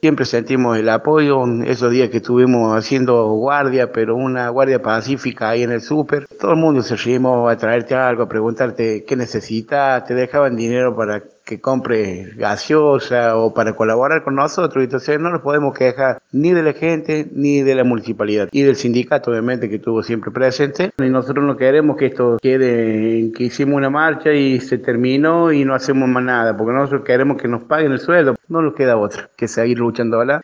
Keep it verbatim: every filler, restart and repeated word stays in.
Siempre sentimos el apoyo, esos días que estuvimos haciendo guardia, pero una guardia pacífica ahí en el súper. Todo el mundo se arrimó a traerte algo, a preguntarte qué necesitas, te dejaban dinero para que compres gaseosa o para colaborar con nosotros. Entonces no nos podemos quejar ni de la gente ni de la municipalidad y del sindicato, obviamente, que estuvo siempre presente. Y nosotros no queremos que esto quede en que hicimos una marcha y se terminó y no hacemos más nada, porque nosotros queremos que nos paguen el sueldo. No nos queda otra que seguir luchando, ¿verdad?